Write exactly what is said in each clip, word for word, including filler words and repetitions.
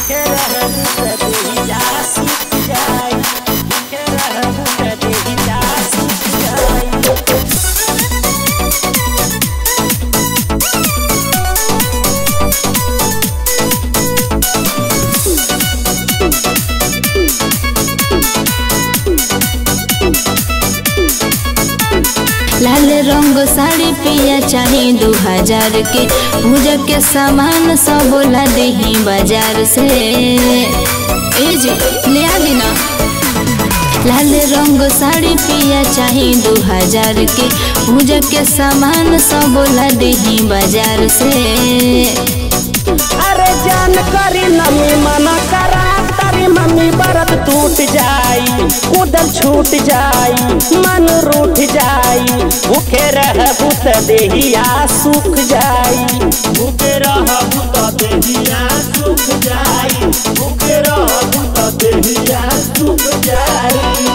भूखे रहबू त देहिया सुख जाई, भूखे रहबू त देहिया सुख जाई। लाल रंग साड़ी पिया चाहे दो हजार के, पूजा के सामान सब ला देही बाजार से। ए जी ले आ देना। लाल रंग साड़ी पिया चाहे दो हजार के, पूजा के सामान सब ला देही बाजार से। अरे जान करी नमी मना करा तारी मम्मी बरत टूट जाई, कूदल छूट जाई, मन रूठ जाई। भूखे रहबू त देहिया सुख जाई, भूखे रहबू त देहिया सुख जाई, भूखे रहबू त देहिया सुख जाई।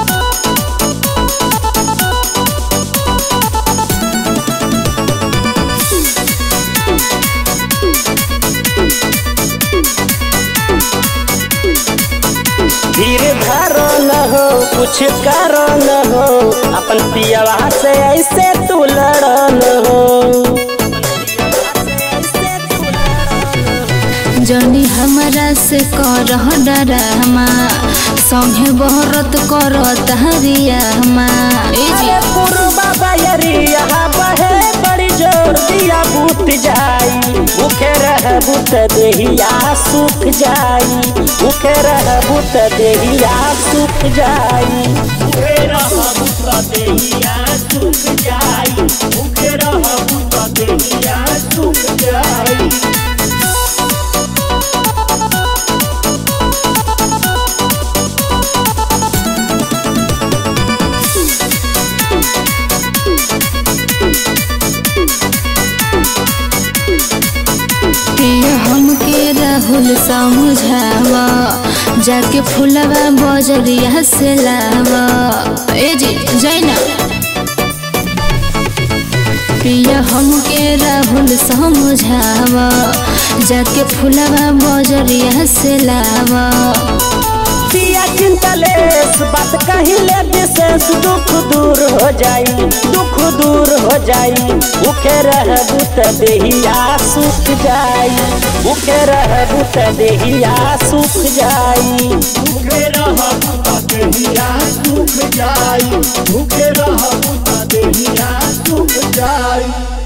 धीरे धारो न हो कुछ करो न हो, अपन पियवा से ऐसे तू लड़ो न हो। जनी हमरा से करह डरामा, संगे बहरत करत हरियामा। पुरबा बयरिया बहे बड़ी जोर दिया बूट जाई, भूखे रहबू त देहिया सुख जाई, भूखे रहबू त देहिया सुख जाई, भूखे रहबू त देहिया सुख जाई, भूखे रहबू त देहिया सुख जाई। हमके राहुल समझावा, जाके फुलवा बजरिया से लावा। ए जी जाइना। पिया हमके राहुल समझावा, जाके फुलवा बजरिया से लावा। पिया चिंतलेस बात कहिले विशेष, दुख दूर हो जाई, दुख दूर हो जाई। भूखे रहबू त देहिया सुख जाई, भूखे रहबू त देहिया सुख जाई, भूखे रहबू त देहिया सुख जाई, भूखे रहबू त देहिया सुख जाई।